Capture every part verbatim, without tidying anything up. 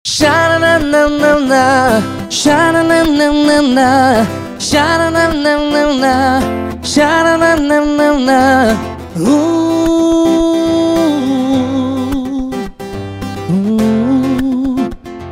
Xarananana, xarananana, xarananana, xarananana. Uh, uh.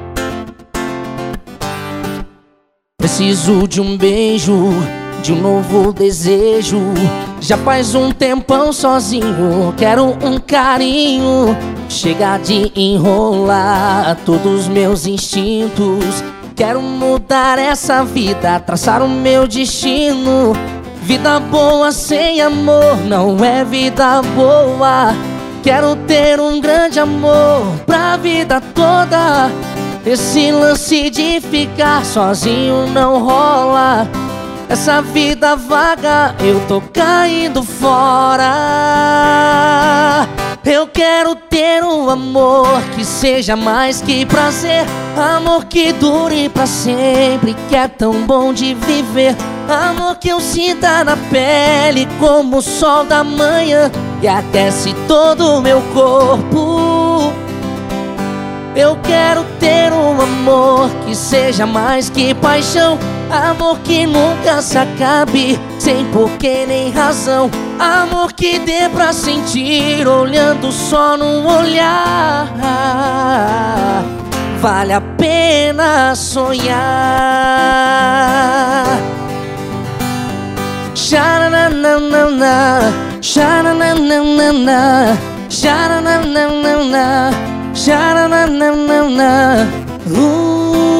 Preciso de um beijo, de um novo desejo. Já faz um tempão sozinho, quero um carinho. Chega de enrolar todos os meus instintos. Quero mudar essa vida, traçar o meu destino. Vida boa sem amor não é vida boa. Quero ter um grande amor pra vida toda. Esse lance de ficar sozinho não rola. Essa vida vaga eu tô caindo fora. Eu quero ter um amor que seja mais que prazer. Amor que dure pra sempre, que é tão bom de viver. Amor que eu sinta na pele como o sol da manhã e aquece todo o meu corpo. Eu quero ter um amor que seja mais que paixão. Amor que nunca se acabe, sem porquê nem razão. Amor que dê pra sentir olhando só num olhar. Vale a pena sonhar. Xarananana, xarananana, xarananana, xarananana. Uh.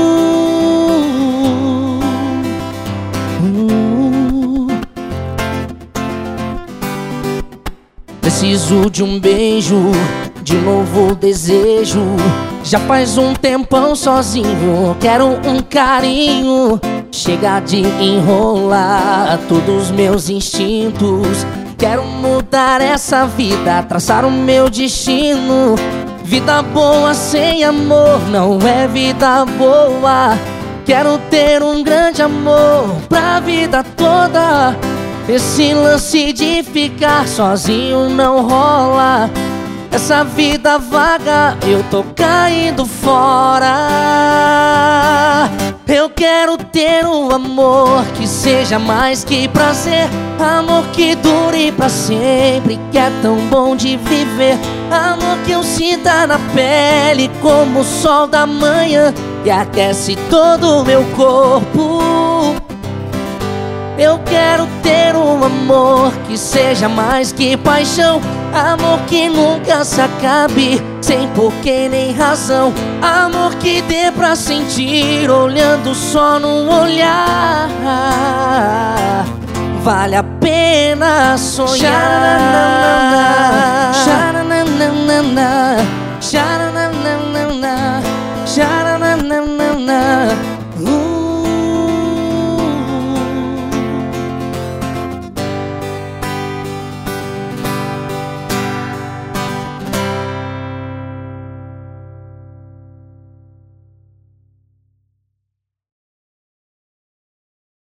Preciso de um beijo, de um novo desejo. Já faz um tempão sozinho, quero um carinho. Chega de enrolar todos os meus instintos. Quero mudar essa vida, traçar o meu destino. Vida boa sem amor não é vida boa. Quero ter um grande amor pra vida toda. Esse lance de ficar sozinho não rola. Essa vida vaga eu tô caindo fora. Eu quero ter um amor que seja mais que prazer. Amor que dure pra sempre, que é tão bom de viver. Amor que eu sinta na pele como o sol da manhã e aquece todo o meu corpo. Eu quero ter um amor que seja mais que paixão. Amor que nunca se acabe, sem porquê nem razão. Amor que dê pra sentir olhando só num olhar. Vale a pena sonhar.